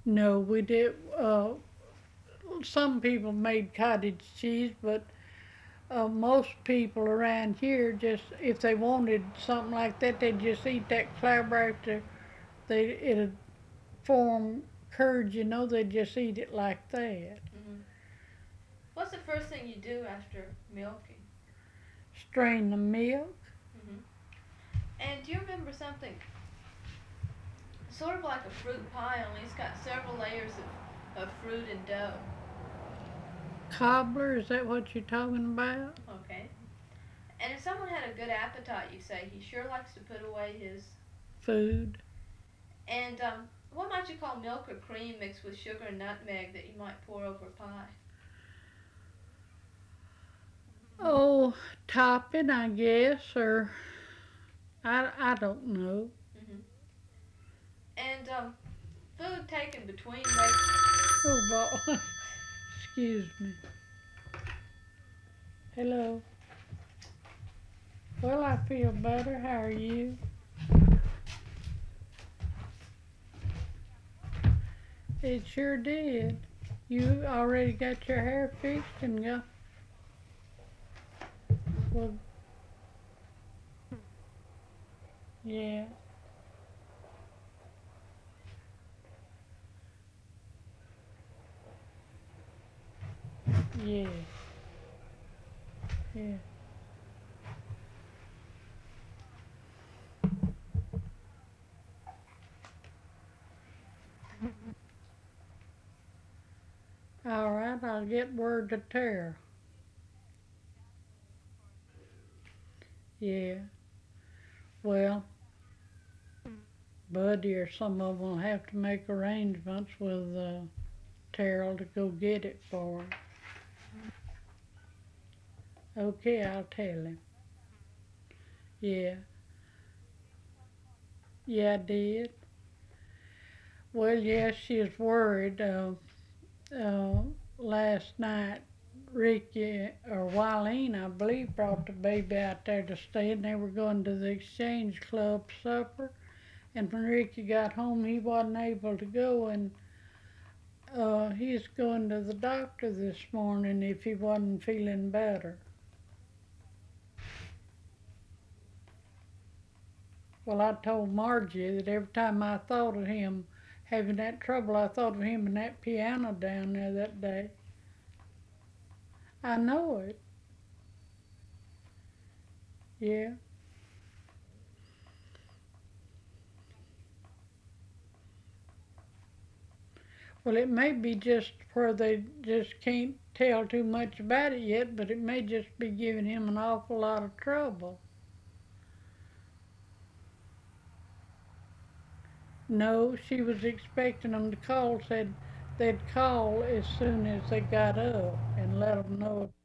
No, we did. Some people made cottage cheese, but most people around here just, if they wanted something like that, they'd just eat that clabber. It'd form curd, they'd just eat it like that. Hmm. What's the first thing you do after milking? Strain the milk. Hmm. And do you remember something sort of like a fruit pie, only it's got several layers of fruit and dough? Cobbler, is that what you're talking about? Okay. And if someone had a good appetite, you say he sure likes to put away his. Food. And what might you call milk or cream mixed with sugar and nutmeg that you might pour over pie? Oh, topping, I guess, or I don't know. Hmm. And food taken between leg. Oh, boy. Excuse me. Hello. Well, I feel better. How are you? It sure did. You already got your hair fixed and got, well, yeah, yeah, yeah. All right, I'll get word to Tara. Yeah, well, Buddy or some of 'em will have to make arrangements with Terrell to go get it for him. Okay, I'll tell him. Yeah, yeah, I did. Well, yes, she's worried. Uh, Last night, Ricky or Wileen, I believe, brought the baby out there to stay, and they were going to the Exchange Club supper. And when Ricky got home, he wasn't able to go, and he's going to the doctor this morning if he wasn't feeling better. Well, I told Margie that every time I thought of him having that trouble, I thought of him and that piano down there that day. I know it. Yeah. Well, it may be just where they just can't tell too much about it yet, but it may just be giving him an awful lot of trouble. No, she was expecting them to call, said they'd call as soon as they got up and let them know